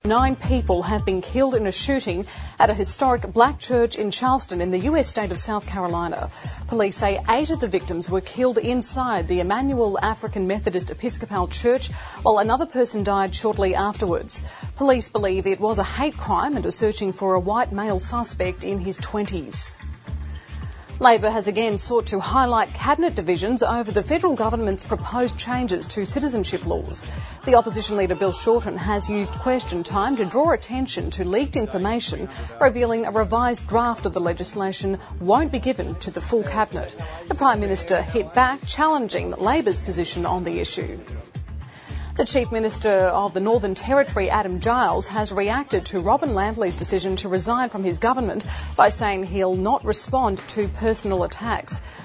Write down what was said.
9 people have been killed in a shooting at a historic black church in Charleston in the US state of South Carolina. Police say 8 of the victims were killed inside the Emmanuel African Methodist Episcopal Church, while another person died shortly afterwards. Police believe it was a hate crime and are searching for a white male suspect in his 20s. Labor has again sought to highlight cabinet divisions over the federal government's proposed changes to citizenship laws. The opposition leader Bill Shorten has used question time to draw attention to leaked information revealing a revised draft of the legislation won't be given to the full cabinet. The Prime Minister hit back, challenging Labor's position on the issue. The Chief Minister of the Northern Territory, Adam Giles, has reacted to Robin Lambley's decision to resign from his government by saying he'll not respond to personal attacks.